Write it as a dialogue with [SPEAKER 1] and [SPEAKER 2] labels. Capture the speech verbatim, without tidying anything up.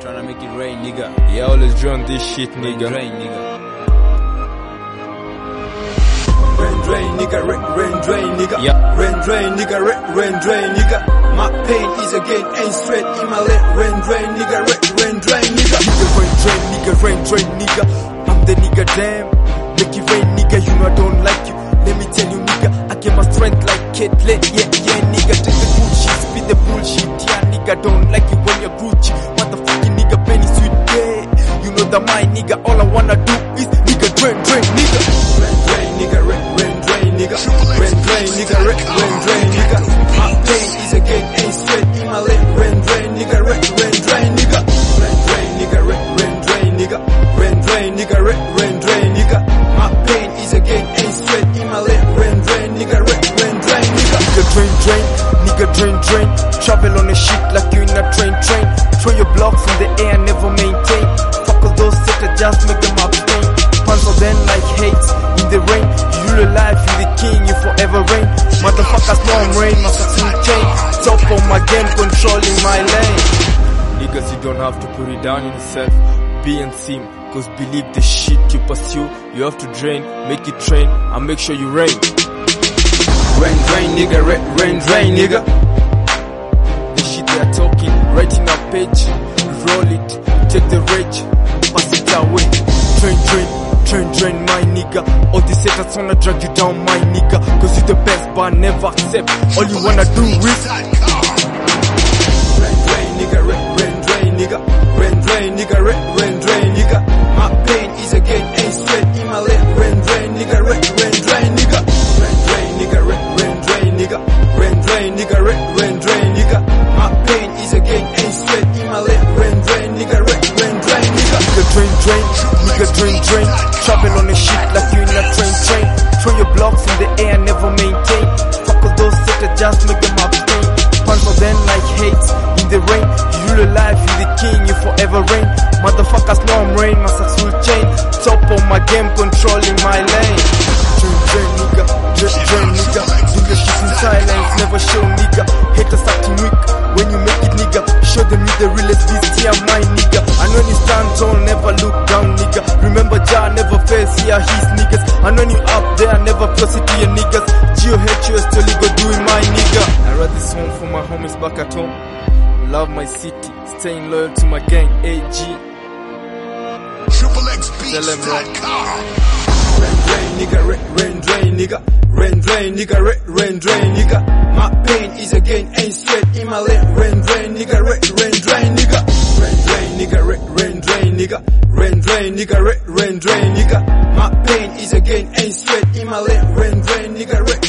[SPEAKER 1] Tryna make it rain, nigga.
[SPEAKER 2] Yeah, always drawn this shit, nigga.
[SPEAKER 1] Rain, nigga.
[SPEAKER 3] Rain drain, nigga, rain, rain drain, nigga.
[SPEAKER 2] Yeah.
[SPEAKER 3] Rain drain, nigga, rain, rain drain, nigga. My pain is again ain't straight in my leg. Rain drain, nigga, rain, rain drain, nigga. Nigga, rain drain, nigga, rain drain, nigga. I'm the nigga, damn. Make it rain, nigga, you know I don't like you. Let me tell you, nigga, I get my strength like Caitlyn. Yeah, yeah, nigga, take the bullshit, spit the bullshit. Yeah, nigga, don't like it when you're Gucci. Motherfucking nigga, penny sweet, yeah. You know that my nigga, all I wanna do is nigga, drain, drain, nigga. Rain drain, nigga, rain, rain drain, nigga. Rain drain, nigga, rain, rain drain, nigga. My pain is again ain't straight in my leg. Rain drain, nigga, rain, rain drain, nigga. Rain drain, nigga, rain, rain drain, nigga. Rain drain, nigga, rain, rain drain, nigga. My pain is again ain't straight in my leg. Rain drain, nigga, rain, rain drain, nigga. Nigga, drain, drain, nigga, drain, drain. Travel on a shit like you in a train, train. Throw your blocks in the air, never maintain. Fuck all those setters, just make them abstain. Pants on them like hate in the rain. You rule life, you the king, you forever reign. Motherfuckers know I'm rain, motherfucking chain. Top of my game, controlling my lane.
[SPEAKER 2] Niggas, you don't have to put it down in yourself. Be and seem, cause believe the shit you pursue. You have to drain, make it train, and make sure you rain.
[SPEAKER 1] Rain, rain, nigga, rain, rain, rain, nigga.
[SPEAKER 2] The shit they are talking, writing a page. Roll it, take the rage, pass it away. Train, train, train, train, my nigga. All these haters wanna drag you down, my nigga. Cause you the best, but never accept. All you wanna do is
[SPEAKER 3] rain, rain, nigga, rain, rain, drain, nigga. Rain, rain, nigga, rain, rain, drain, nigga. My pain is again ain't straight in my leg. Rain, rain, nigga, rain, rain, drain, nigga. Rain, rain, nigga, rain, rain, drain, nigga. Rain, rain, nigga, rain, rain, drain, nigga. My pain is again ain't straight in my leg. Rain, rain, nigga, rain, rain, drain, nigga.
[SPEAKER 2] nigga, drain, drain, nigga, drain, drain. Travel on a shit like you in a train, train. Throw your blocks in the air, never maintain. Fuck all those setters, just make them abstain. Pants for them like hate in the rain. You rule life, you the king, you forever reign. Motherfuckers know I'm rain, my successful chain. Top of my game, controlling my lane. Drain, drain, nigga, drain, drain, nigga. Do your shit in silence, never show, nigga. Haters acting weak when you make it, nigga. Show them you the realest, this here my nigga. And when you stand tall, never look down, nigga. Remember Jah never face here, his niggas. And when you up there, never close it to your niggas. G O H U S totally go doing my nigga. I write this song for my homies back at home. Love my city, staying loyal to my gang, A G.
[SPEAKER 4] Triple X Beats dot com.
[SPEAKER 3] Rain, rain, nigga, rain, rain, drain, nigga. Rain, rain, nigga, rain, rain, drain, nigga. My pain is again ain't straight in my leg. Rain, rain, nigga, rain, rain, drain, nigga. Rain, rain, nigga, rain, rain, drain, nigga. Rain, rain, nigga, rain, rain, drain, nigga. My pain is again ain't straight in my leg. Rain, rain, nigga, rain.